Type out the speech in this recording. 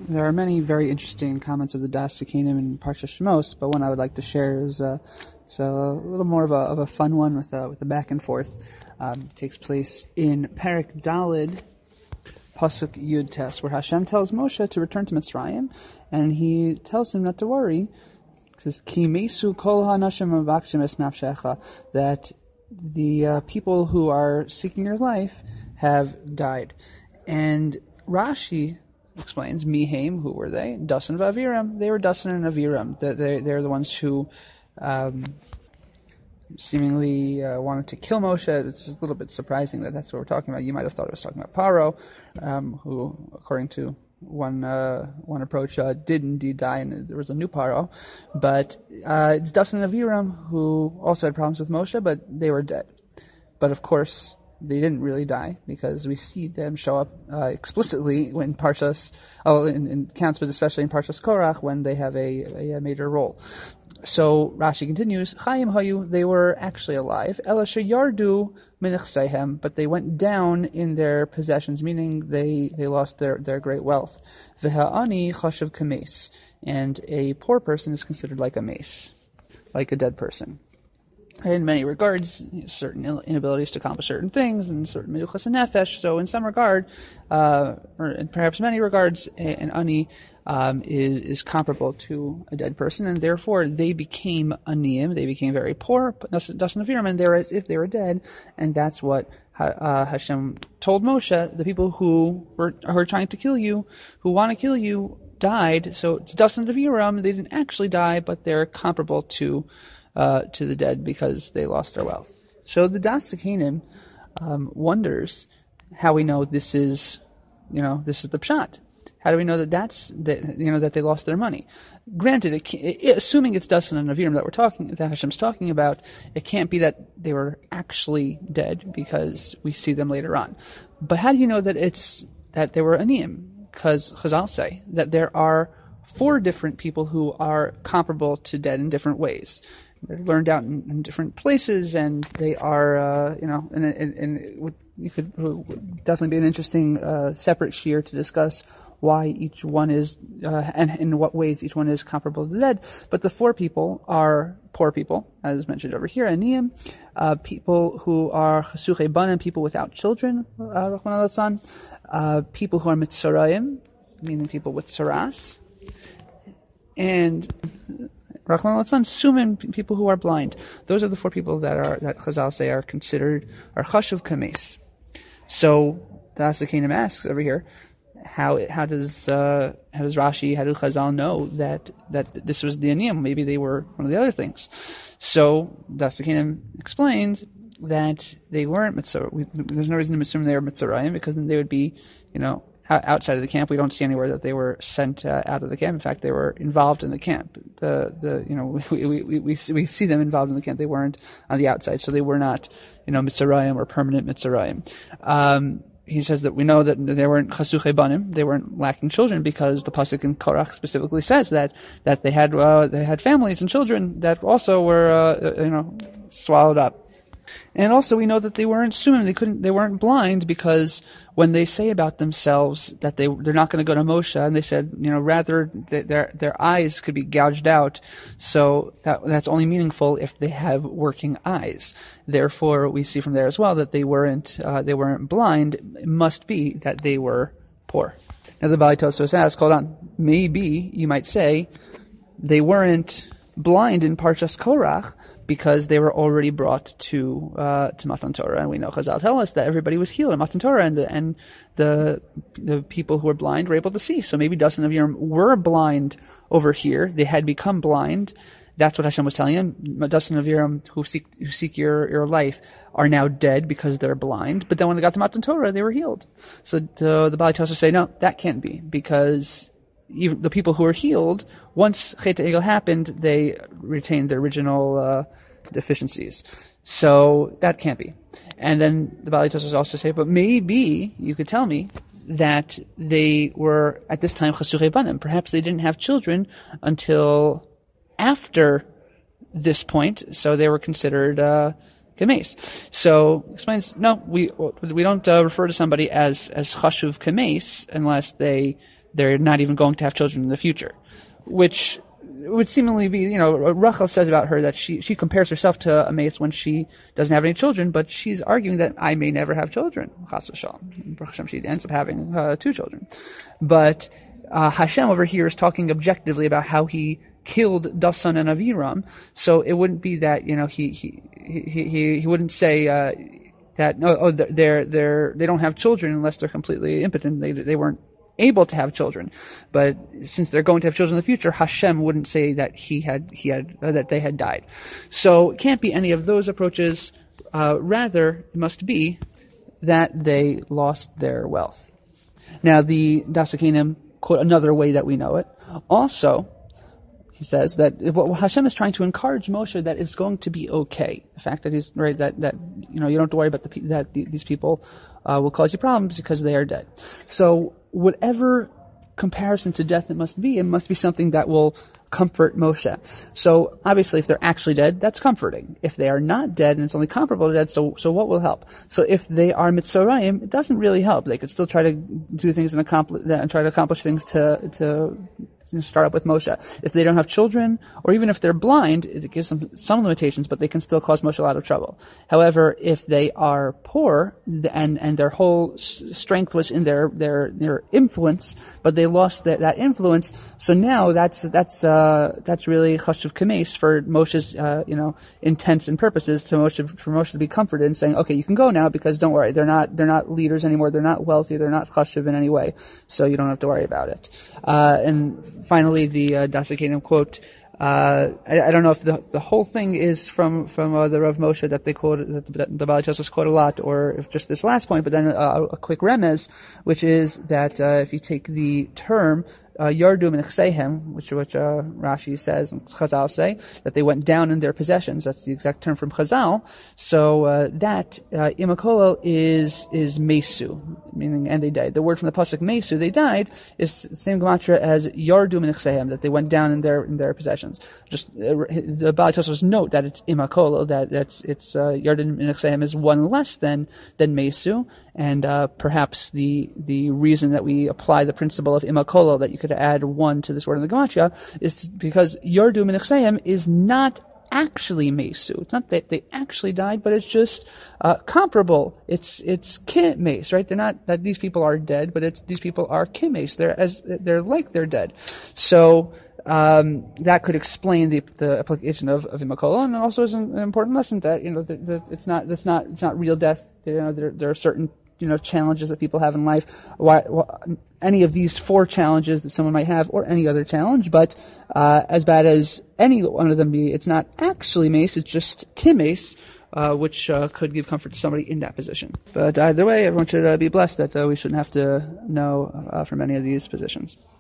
There are many very interesting comments of the Das Sikanim in Parsha Shmos, but one I would like to share is it's a little more of a fun one with a back and forth. It takes place in Perek Dalid, Pasuk Yud Tes, where Hashem tells Moshe to return to Mitzrayim, and he tells him not to worry. He says, Ki mesu kol hanashim avakshim es nafshecha, that the people who are seeking your life have died. And Rashi explains, Mihaim, who were they? Dasan v'Aviram. They were Dasan and Aviram. They're the ones who seemingly wanted to kill Moshe. It's just a little bit surprising that that's what we're talking about. You might have thought it was talking about Paro, who, according to one approach, did indeed die, and there was a new Paro. But it's Dasan and Aviram who also had problems with Moshe, but they were dead. But of course, they didn't really die, because we see them show up explicitly in Parshas, in counts, but especially in Parshas Korach, when they have a major role. So Rashi continues, Chayim Hayu, they were actually alive, Ela sheyardu min nechseihem, but they went down in their possessions, meaning they lost their great wealth. V'ha'ani chashav kames, and a poor person is considered like a mace, like a dead person. In many regards, certain inabilities to accomplish certain things, and certain meduchas and nefesh. So, in some regard, or in perhaps many regards, an ani is comparable to a dead person, and therefore they became aniyim. They became very poor, dasan aviram, and they're as if they were dead. And that's what Hashem told Moshe: the people who are trying to kill you, who want to kill you, died. So it's dasan aviram. They didn't actually die, but they're comparable to the dead because they lost their wealth. So the Das Sikanim wonders how we know this is the pshat. How do we know that they lost their money? Granted, assuming it's Dasan and Aviram that Hashem's talking about, it can't be that they were actually dead, because we see them later on. But how do you know that they were aniyim? Because Chazal say that there are 4 different people who are comparable to dead in different ways. They're learned out in different places, and they are, and it could definitely be an interesting separate shiur to discuss why each one is, and in what ways each one is comparable to the dead. But the 4 people are poor people, as mentioned over here, aniyim, people who are chasuchei banim, people without children, Rachmana litzlan, people who are mitzarayim, meaning people with saras, and Rachmana litzlan, sumin, people who are blind. Those are the 4 people that Chazal say are considered chashuv kames. So the Das Sikanim asks over here, how does Rashi, how do Chazal know that this was the aniyim? Maybe they were one of the other things. So Das Sikanim explains that they weren't mitzvah. There's no reason to assume they were mitzvahim, because then they would be, outside of the camp. We don't see anywhere that they were sent out of the camp. In fact, they were involved in the camp. We see them involved in the camp. They weren't on the outside, so they were not, mitzrayim or permanent mitzrayim. He says that we know that they weren't chasuchei banim. They weren't lacking children, because the pasuk in Korach specifically says that they had families and children that also were swallowed up. And also we know that they weren't sumim, they weren't blind, because when they say about themselves that they're not going to go to Moshe, and they said, rather their eyes could be gouged out, so that's only meaningful if they have working eyes. Therefore, we see from there as well that they weren't blind. It must be that they were poor. Now the Bali Tosos asks, hold on, maybe you might say they weren't blind in Parshas Korach, because they were already brought to Matan Torah, and we know Chazal tell us that everybody was healed in Matan Torah, and the people who were blind were able to see. So maybe Dasan and Aviram were blind over here; they had become blind. That's what Hashem was telling him. Dasan and Aviram who seek your life are now dead because they're blind. But then when they got to Matan Torah, they were healed. So the Bali Tosos say, no, that can't be, because even the people who were healed, once Chet Egel happened, they retained their original deficiencies. So that can't be. And then the Bali Tosos also say, but maybe you could tell me that they were at this time chasuchei banim. Perhaps they didn't have children until after this point, so they were considered kames. So explains, no, we don't refer to somebody as chashuv kames unless they they're not even going to have children in the future, which would seemingly be, Rachel says about her that she compares herself to a mace when she doesn't have any children, but she's arguing that I may never have children. Chas v'shalom. Baruch Hashem, she ends up having 2 children. But Hashem over here is talking objectively about how he killed Dasan and Aviram, so it wouldn't be that, he wouldn't say that they don't have children unless they're completely impotent. They weren't able to have children, but since they're going to have children in the future, Hashem wouldn't say that that they had died. So it can't be any of those approaches. Rather, it must be that they lost their wealth. Now, the Das HaKenim quote another way that we know it. Also, he says that Hashem is trying to encourage Moshe that it's going to be okay. The fact that he's right that you don't have to worry about these people will cause you problems because they are dead. So whatever comparison to death it must be something that will comfort Moshe. So obviously, if they're actually dead, that's comforting. If they are not dead and it's only comparable to dead, so what will help? So if they are Mitzrayim, it doesn't really help. They could still try to do things and try to accomplish things to start up with Moshe. If they don't have children, or even if they're blind, it gives them some limitations, but they can still cause Moshe a lot of trouble. However, if they are poor and their whole strength was in their influence, but they lost that influence, so now that's really chashuv kames for Moshe's intents and purposes for Moshe to be comforted and saying, okay, you can go now because don't worry, they're not leaders anymore, they're not wealthy, they're not chashuv in any way, so you don't have to worry about it. And finally, the Das HaKenim quote. I don't know if the whole thing is from the Rav Moshe that they quote, that the Baal Tosfos quote a lot, or if just this last point. But then a quick remez, which is that if you take the term Yardu min Chseihem, which Rashi says and Chazal say that they went down in their possessions. That's the exact term from Chazal. So that imakolel is mesu, meaning and they died. The word from the pasuk mesu, they died, is the same gematria as Yardu min Chseihem, that they went down in their possessions. Just the Baal Tosfos note that it's imakolel, that it's Yardu min Chseihem is one less than mesu, and perhaps the reason that we apply the principle of imakolel, that you could add 1 to this word in the gematria, is because Yardu min Chseihem is not actually mesu. It's not that they actually died, but it's just comparable. It's kimes, right? They're not that these people are dead, but these people are kimes. They're like they're dead. So that could explain the application of imakolel, and also is an important lesson that it's not real death. There are certain challenges that people have in life. Any of these 4 challenges that someone might have, or any other challenge, but as bad as any one of them be, it's not actually mace, it's just kimes, which could give comfort to somebody in that position. But either way, everyone should be blessed that we shouldn't have to know from any of these positions.